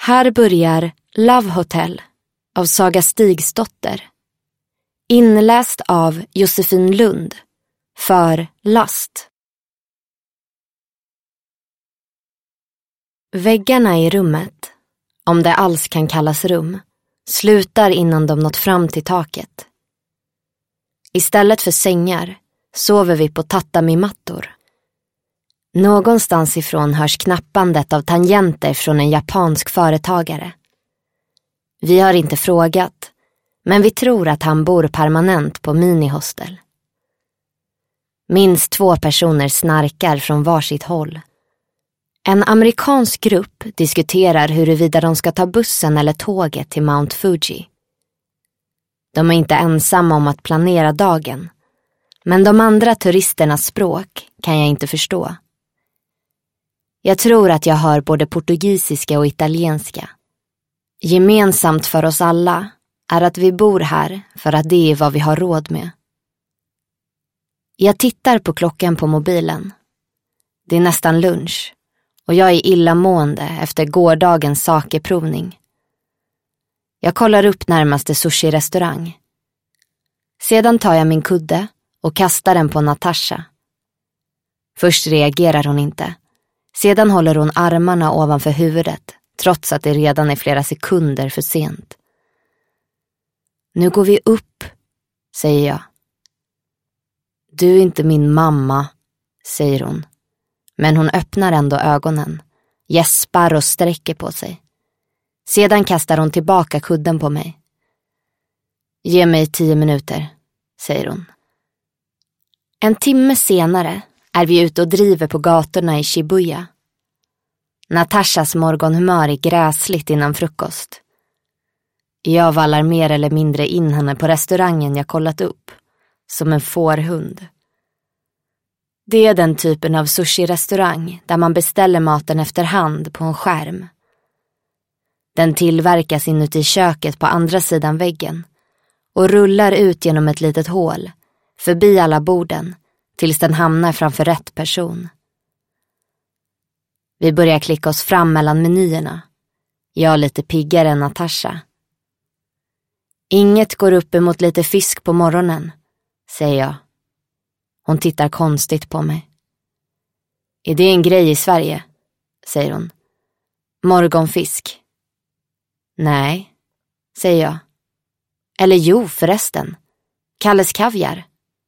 Här börjar Love Hotel av Saga Stigsdotter. Inläst av Josefin Lund för Last. Väggarna i rummet, om det alls kan kallas rum, slutar innan de nått fram till taket. Istället för sängar sover vi på tatami-mattor. Någonstans ifrån hörs knappandet av tangenter från en japansk företagare. Vi har inte frågat, men vi tror att han bor permanent på minihostel. Minst 2 personer snarkar från varsitt håll. En amerikansk grupp diskuterar huruvida de ska ta bussen eller tåget till Mount Fuji. De är inte ensamma om att planera dagen, men de andra turisternas språk kan jag inte förstå. Jag tror att jag hör både portugisiska och italienska. Gemensamt för oss alla är att vi bor här för att det är vad vi har råd med. Jag tittar på klockan på mobilen. Det är nästan lunch och jag är illamående efter gårdagens sakeprovning. Jag kollar upp närmaste sushi-restaurang. Sedan tar jag min kudde och kastar den på Natasha. Först reagerar hon inte. Sedan håller hon armarna ovanför huvudet, trots att det redan är flera sekunder för sent. Nu går vi upp, säger jag. Du är inte min mamma, säger hon. Men hon öppnar ändå ögonen, gäspar och sträcker på sig. Sedan kastar hon tillbaka kudden på mig. Ge mig 10 minuter, säger hon. En timme senare är vi ute och driver på gatorna i Shibuya. Natashas morgonhumör är gräsligt innan frukost. Jag vallar mer eller mindre in henne på restaurangen jag kollat upp, som en fårhund. Det är den typen av sushi-restaurang där man beställer maten efterhand på en skärm. Den tillverkas inuti köket på andra sidan väggen och rullar ut genom ett litet hål, förbi alla borden, tills den hamnar framför rätt person. Vi börjar klicka oss fram mellan menyerna. Jag är lite piggare än Natasha. Inget går upp emot lite fisk på morgonen, säger jag. Hon tittar konstigt på mig. Är det en grej i Sverige? Säger hon. Morgonfisk. Nej, säger jag. Eller jo, förresten. Kalles kaviar.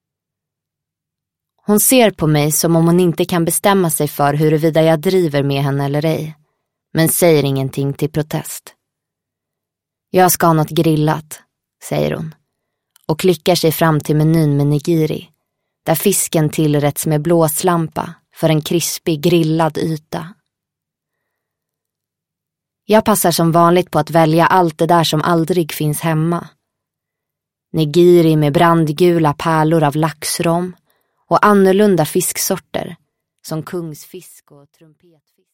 Hon ser på mig som om hon inte kan bestämma sig för huruvida jag driver med henne eller ej, men säger ingenting till protest. Jag ska ha något grillat, säger hon, och klickar sig fram till menyn med nigiri, där fisken tillrätts med blåslampa för en krispig grillad yta. Jag passar som vanligt på att välja allt det där som aldrig finns hemma. Nigiri med brandgula pärlor av laxrom och annorlunda fisksorter som kungsfisk och trumpetfisk.